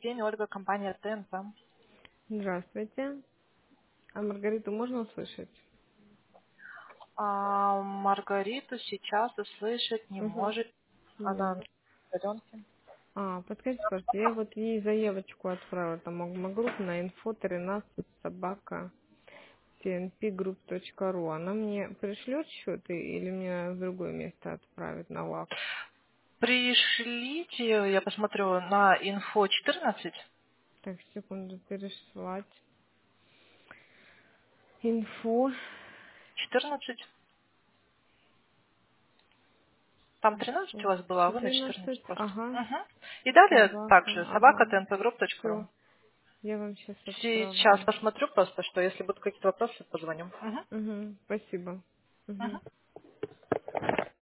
день, Ольга, компания ТНП. Здравствуйте. А Маргариту можно услышать? Маргариту сейчас услышать не Угу. может. Она Да. на удаленке. Подскажите, пожалуйста, я вот ей заявочку отправила, там, групп на info 13 собака tnpgroup.ru. Она мне пришлет счет или мне в другое место отправит на ЛАК? Пришлите, я посмотрю, на инфо 14. Так, секунду, переслать. Инфо. 14. Там 13 у вас было, а вы на 14 14. просто. Ага. Угу. И далее Собака. также собака Ага. tnpgroup.ru. Все. Я вам сейчас Сейчас отправлю. посмотрю просто, что если будут какие-то вопросы, позвоню. Угу. Угу. Спасибо. Угу. Угу.